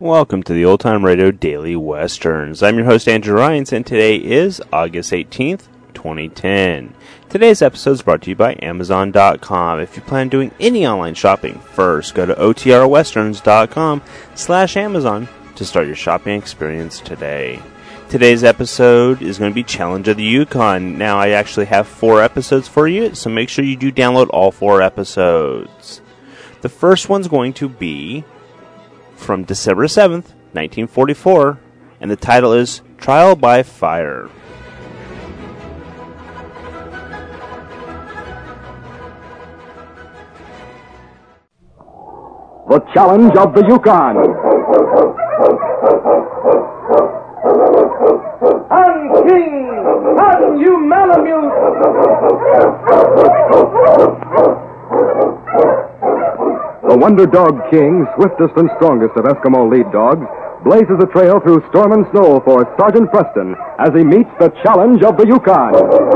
Welcome to the Old Time Radio Daily Westerns. I'm your host, Andrew Rhynes, and today is August 18th, 2010. Today's episode is brought to you by Amazon.com. If you plan on doing any online shopping, first go to otrwesterns.com/Amazon to start your shopping experience today. Today's episode is going to be Challenge of the Yukon. Now, I actually have 4 episodes for you, so make sure you do download all 4 episodes. The first one's going to be from December 7th, 1944, and the title is Trial by Fire. The Challenge of the Yukon. On King! On you Malamute! The Wonder Dog King, swiftest and strongest of Eskimo lead dogs, blazes a trail through storm and snow for Sergeant Preston as he meets the Challenge of the Yukon.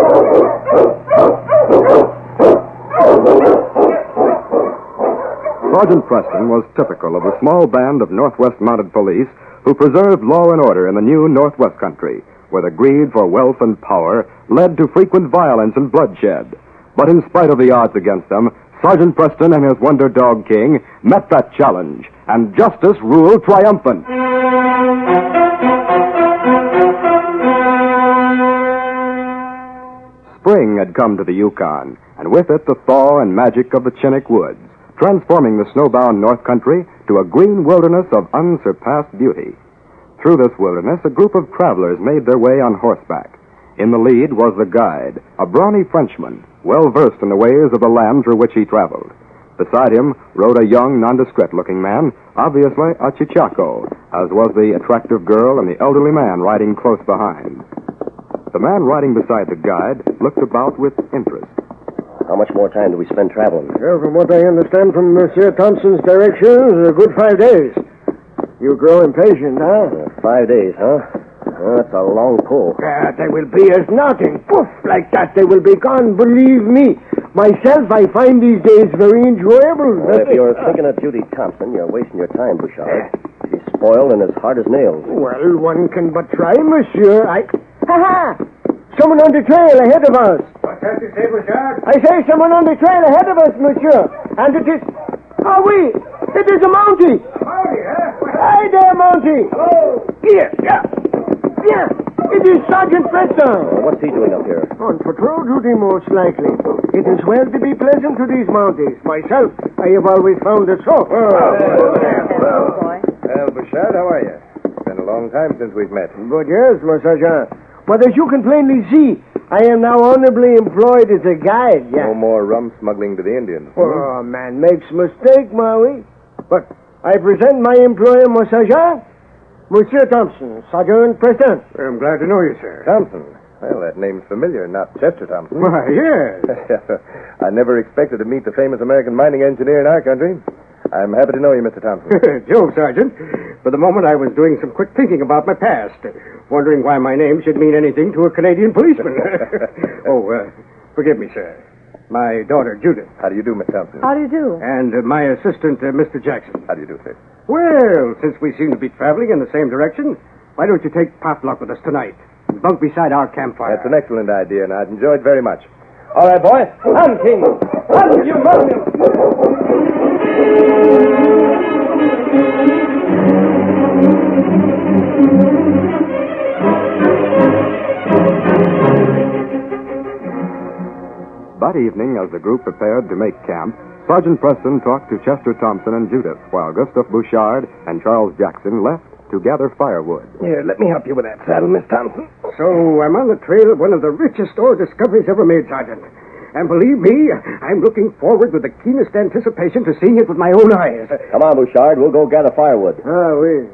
Sergeant Preston was typical of a small band of Northwest Mounted Police who preserved law and order in the new Northwest country, where the greed for wealth and power led to frequent violence and bloodshed. But in spite of the odds against them, Sergeant Preston and his Wonder Dog King met that challenge, and justice ruled triumphant. Spring had come to the Yukon, and with it the thaw and magic of the Chinook Woods, transforming the snowbound North Country to a green wilderness of unsurpassed beauty. Through this wilderness, a group of travelers made their way on horseback. In the lead was the guide, a brawny Frenchman, well-versed in the ways of the land through which he traveled. Beside him rode a young, nondescript-looking man, obviously a Chichaco, as was the attractive girl and the elderly man riding close behind. The man riding beside the guide looked about with interest. How much more time do we spend traveling? Well, from what I understand from Monsieur Thompson's directions, a good 5 days. You grow impatient, huh? 5 days, huh? That's a long pull. They will be as nothing. Poof, like that, they will be gone, believe me. Myself, I find these days very enjoyable. Well, if you're thinking of Judy Thompson, you're wasting your time, Bouchard. She's spoiled and as hard as nails. Well, one can but try, monsieur. Ha-ha! Someone on the trail ahead of us. What's that you say, Bouchard? I say someone on the trail ahead of us, monsieur. And it is... Oh, oui! It is a Mountie! Howdy, huh? Hi there, Mountie! Hello! Here, yeah. Yeah, it is Sergeant Preston. What's he doing up here? On patrol duty, most likely. It is well to be pleasant to these Mounties. Myself, I have always found it so. Well, Bouchard, how are you? It's been a long time since we've met. But yes, my sergeant. But as you can plainly see, I am now honorably employed as a guide, yeah. No more rum smuggling to the Indians. Oh, man makes mistake, Maui. But I present my employer, my sergeant. Monsieur Thompson, Sergeant Preston. I'm glad to know you, sir. Thompson? Well, that name's familiar, not Chester Thompson. Why, yes. I never expected to meet the famous American mining engineer in our country. I'm happy to know you, Mr. Thompson. Joe, Sergeant. For the moment, I was doing some quick thinking about my past, wondering why my name should mean anything to a Canadian policeman. Forgive me, sir. My daughter, Judith. How do you do, Miss Thompson? How do you do? And my assistant, Mr. Jackson. How do you do, sir? Well, since we seem to be traveling in the same direction, why don't you take potluck with us tonight and bunk beside our campfire? That's an excellent idea, and I'd enjoy it very much. All right, boys. On, King! On, you Malamute! That evening, as the group prepared to make camp, Sergeant Preston talked to Chester Thompson and Judith, while Gustav Bouchard and Charles Jackson left to gather firewood. Here, let me help you with that saddle, Miss Thompson. So I'm on the trail of one of the richest ore discoveries ever made, Sergeant. And believe me, I'm looking forward with the keenest anticipation to seeing it with my own eyes. Come on, Bouchard. We'll go gather firewood. Oui.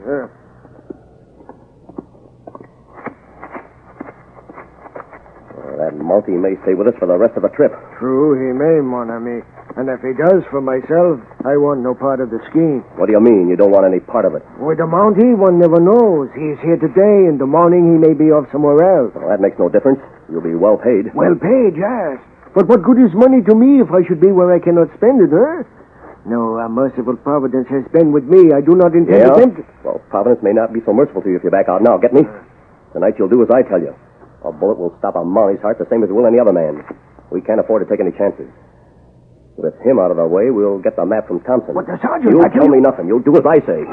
That Mountie may stay with us for the rest of the trip. True, he may, mon ami. And if he does, for myself, I want no part of the scheme. What do you mean you don't want any part of it? With the Mountie, one never knows. He is here today. In the morning, he may be off somewhere else. Well, that makes no difference. You'll be well paid. Well paid, yes. But what good is money to me if I should be where I cannot spend it, huh? No, a merciful providence has been with me. I do not intend to tempt... Well, Providence may not be so merciful to you if you back out now. Get me? Tonight you'll do as I tell you. A bullet will stop a Molly's heart the same as it will any other man. We can't afford to take any chances. With him out of our way, we'll get the map from Thompson. What the sergeant? You'll tell me nothing. You'll do as I say.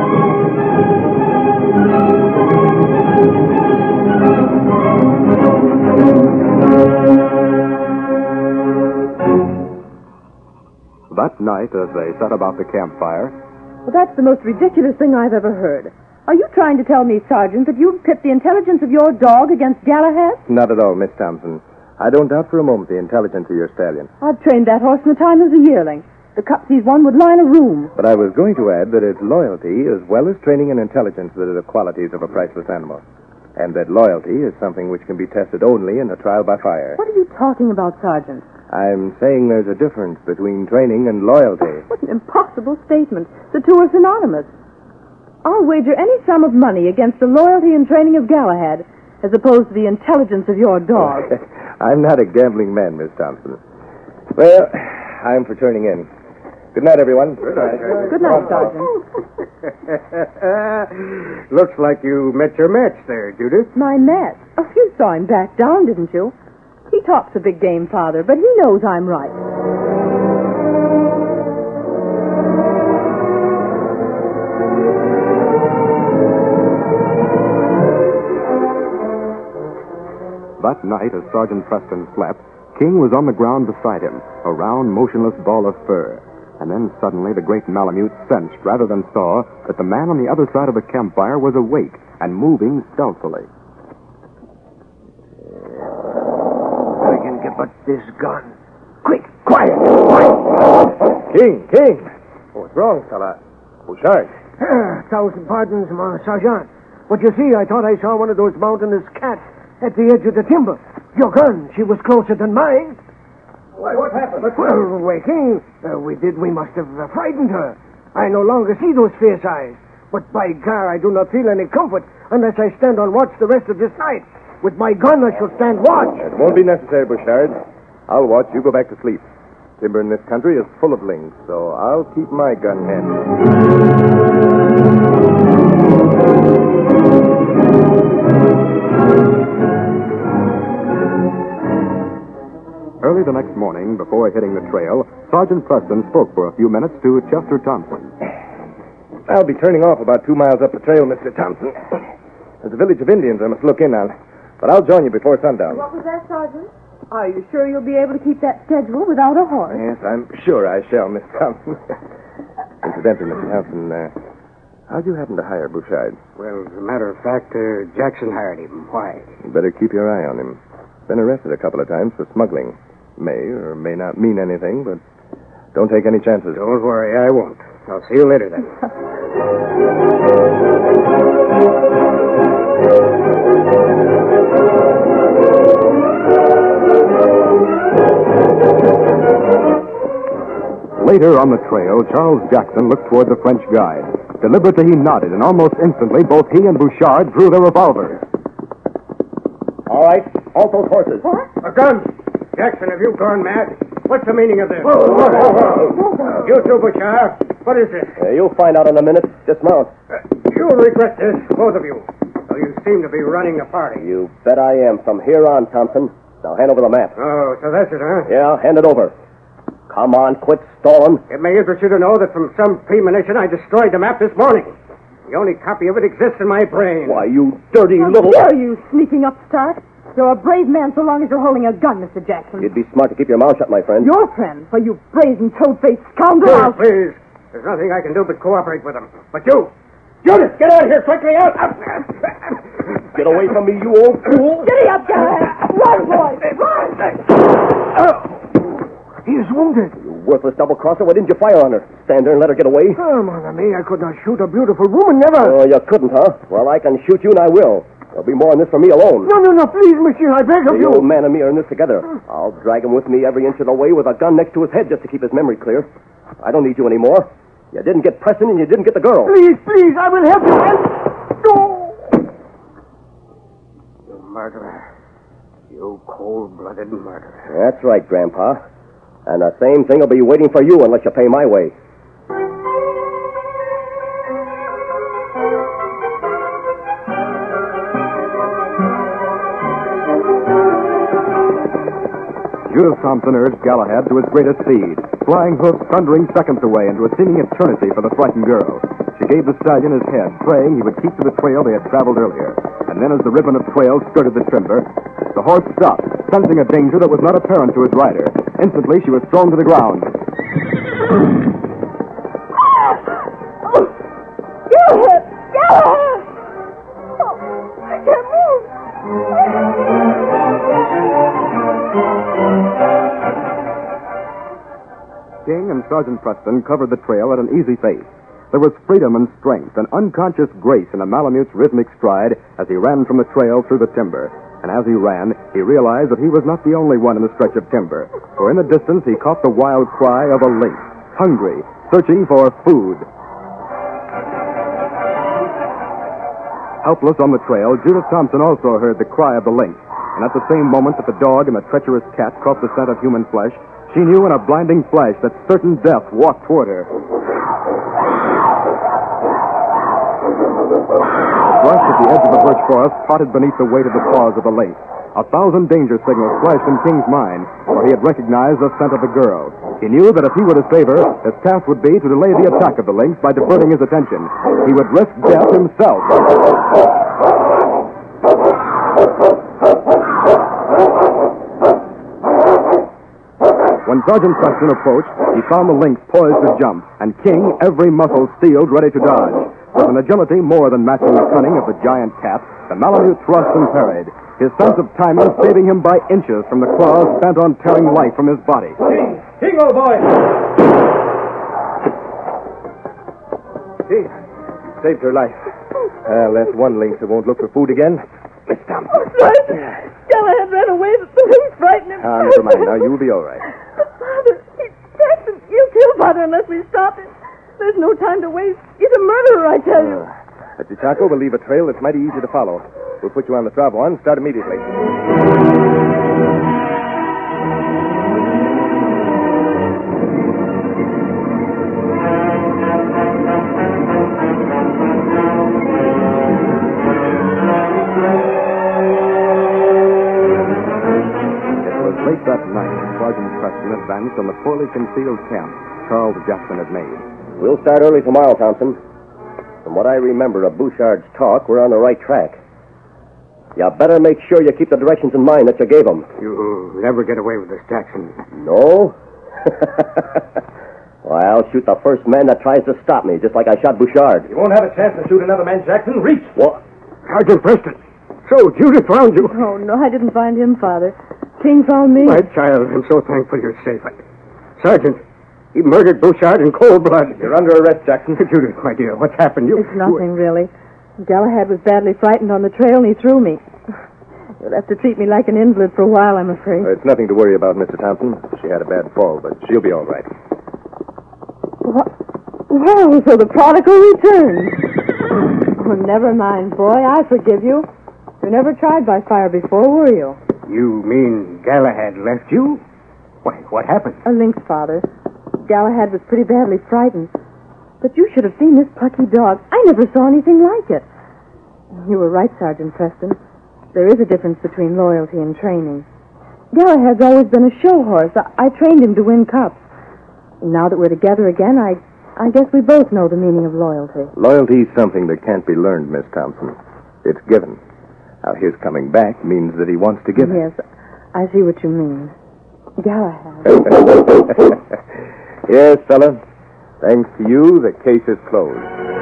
That night, as they sat about the campfire, Well, that's the most ridiculous thing I've ever heard. Are you trying to tell me, Sergeant, that you've pit the intelligence of your dog against Galahad? Not at all, Miss Thompson. I don't doubt for a moment the intelligence of your stallion. I've trained that horse from the time he was a yearling. The cups he's won would line a room. But I was going to add that it's loyalty as well as training and intelligence that are the qualities of a priceless animal. And that loyalty is something which can be tested only in a trial by fire. What are you talking about, Sergeant? I'm saying there's a difference between training and loyalty. What an impossible statement. The two are synonymous. I'll wager any sum of money against the loyalty and training of Galahad as opposed to the intelligence of your dog. I'm not a gambling man, Miss Thompson. Well, I'm for turning in. Good night, everyone. Good night. Good night, Sergeant. Looks like you met your match there, Judith. My match. Oh, you saw him back down, didn't you? He talks a big game, Father, but he knows I'm right. that night as Sergeant Preston slept, King was on the ground beside him, a round, motionless ball of fur. And then suddenly the great Malamute sensed, rather than saw, that the man on the other side of the campfire was awake and moving stealthily. I can get but this gun. Quick, quiet. King! What's wrong, fella? Bouchard. 1,000 pardons, mon sergeant. But you see, I thought I saw one of those mountainous cats at the edge of the timber. Your gun, she was closer than mine. Why, what happened? Well, waking, we must have frightened her. I no longer see those fierce eyes. But by gar, I do not feel any comfort unless I stand on watch the rest of this night. With my gun, I shall stand watch. It won't be necessary, Bouchard. I'll watch. You go back to sleep. Timber in this country is full of lynx, so I'll keep my gun handy. Early the next morning, before hitting the trail, Sergeant Preston spoke for a few minutes to Chester Thompson. I'll be turning off about 2 miles up the trail, Mr. Thompson. There's a village of Indians I must look in on. But I'll join you before sundown. What was that, Sergeant? Are you sure you'll be able to keep that schedule without a horse? Yes, I'm sure I shall, Miss Thompson. Incidentally, Mr. Thompson, how'd you happen to hire Bouchard? Well, as a matter of fact, Jackson hired him. Why? You better keep your eye on him. Been arrested a couple of times for smuggling. May or may not mean anything, but don't take any chances. Don't worry, I won't. I'll see you later, then. Later on the trail, Charles Jackson looked toward the French guide. Deliberately, he nodded, and almost instantly, both he and Bouchard drew their revolvers. All right, halt those horses. What? A gun! Jackson, have you gone mad? What's the meaning of this? Whoa. You too, Bouchard. What is this? You'll find out in a minute. Dismount. You'll regret this, both of you. Though you seem to be running the party. You bet I am. From here on, Thompson. Now hand over the map. Oh, so that's it, huh? Yeah, hand it over. Come on, quit stalling. It may interest you to know that from some premonition I destroyed the map this morning. The only copy of it exists in my brain. Why, you dirty How little... dare you, sneaking upstart? You're a brave man so long as you're holding a gun, Mr. Jackson. You'd be smart to keep your mouth shut, my friend. Your friend, for you brazen toad-faced scoundrel. Please. There's nothing I can do but cooperate with them. But you, Judith, get out of here quickly. Out. Get away from me, you old fool. Giddy up, Galahad. Run, boy. Run. He is wounded. You worthless double-crosser. Why didn't you fire on her? Stand there and let her get away? Oh, mon ami, I could not shoot a beautiful woman, never. Oh, you couldn't, huh? Well, I can shoot you, and I will. There'll be more in this for me alone. No, please, monsieur, I beg of The you. old man and me are in this together. I'll drag him with me every inch of the way with a gun next to his head just to keep his memory clear. I don't need you anymore. You didn't get Preston, and you didn't get the girl. Please, I will help you. No. You murderer. You cold-blooded murderer. That's right, Grandpa. And the same thing will be waiting for you unless you pay my way. Judith Thompson urged Galahad to his greatest speed, flying hoofs thundering seconds away into a seeming eternity for the frightened girl. She gave the stallion his head, praying he would keep to the trail they had traveled earlier. And then as the ribbon of trail skirted the timber, the horse stopped, sensing a danger that was not apparent to his rider. Instantly, she was thrown to the ground. Galahad! Galahad! Oh, I can't move. King and Sergeant Preston covered the trail at an easy pace. There was freedom and strength and unconscious grace in a Malamute's rhythmic stride as he ran from the trail through the timber. And as he ran, he realized that he was not the only one in the stretch of timber. For in the distance, he caught the wild cry of a lynx, hungry, searching for food. Helpless on the trail, Judith Thompson also heard the cry of the lynx. And at the same moment that the dog and the treacherous cat caught the scent of human flesh, she knew in a blinding flash that certain death walked toward her. Brush at the edge of the birch forest potted beneath the weight of the paws of the lynx. 1,000 danger signals flashed in King's mind, for he had recognized the scent of the girl. He knew that if he were to save her, his task would be to delay the attack of the lynx by diverting his attention. He would risk death himself. When Sergeant Preston approached, he found the lynx poised to jump, and King, every muscle steeled, ready to dodge. With an agility more than matching the cunning of the giant cat, the Malamute thrust and parried, his sense of timing saving him by inches from the claws bent on tearing life from his body. King, old boy! King, saved her life. That's one lynx that won't look for food again. Miss Thompson. Oh, Sergeant! Galahad ran away, but the lynx frightened him. Never mind. Now, you'll be all right. But, Father, he's Preston. He'll kill Father unless we stop him. There's no time to waste. He's a murderer, I tell you. At Chaco, we'll leave a trail that's mighty easy to follow. We'll put you on the travel and start immediately. Late that night, Sergeant Preston advanced on the poorly concealed camp Charles Jackson had made. We'll start early tomorrow, Thompson. From what I remember of Bouchard's talk, we're on the right track. You better make sure you keep the directions in mind that you gave him. You'll never get away with this, Jackson. No? Well, I'll shoot the first man that tries to stop me, just like I shot Bouchard. You won't have a chance to shoot another man, Jackson. Reach! What? Sergeant Preston. So, Judith found you. Oh, no, I didn't find him, Father. King found me. My child, I'm so thankful you're safe. Sergeant, he murdered Bouchard in cold blood. You're under arrest, Jackson. Judith, my dear, what's happened? It's nothing, really. Galahad was badly frightened on the trail, and he threw me. You'll have to treat me like an invalid for a while, I'm afraid. It's nothing to worry about, Mr. Thompson. She had a bad fall, but she'll be all right. What? Well, so the prodigal returned. Oh, never mind, boy. I forgive you. You never tried by fire before, were you? You mean Galahad left you? Why, what happened? A lynx, Father. Galahad was pretty badly frightened. But you should have seen this plucky dog. I never saw anything like it. You were right, Sergeant Preston. There is a difference between loyalty and training. Galahad's always been a show horse. I trained him to win cups. And now that we're together again, I guess we both know the meaning of loyalty. Loyalty is something that can't be learned, Miss Thompson. It's given. Now, his coming back means that he wants to give it. Yes, I see what you mean. Galahad. Yes, fella. Thanks to you, the case is closed.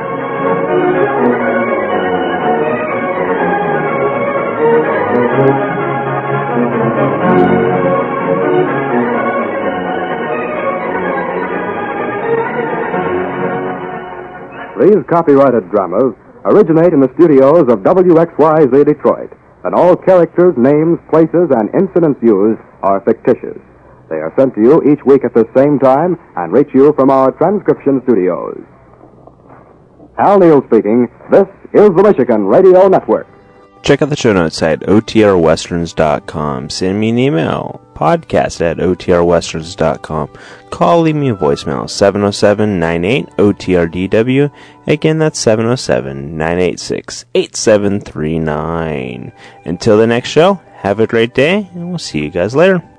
These copyrighted dramas originate in the studios of WXYZ Detroit, and all characters, names, places, and incidents used are fictitious. They are sent to you each week at the same time and reach you from our transcription studios. Hal Neal speaking. This is the Michigan Radio Network. Check out the show notes at otrwesterns.com. Send me an email, podcast@otrwesterns.com. Call, leave me a voicemail, 707-98-OTRDW. Again, that's 707-986-8739. Until the next show, have a great day, and we'll see you guys later.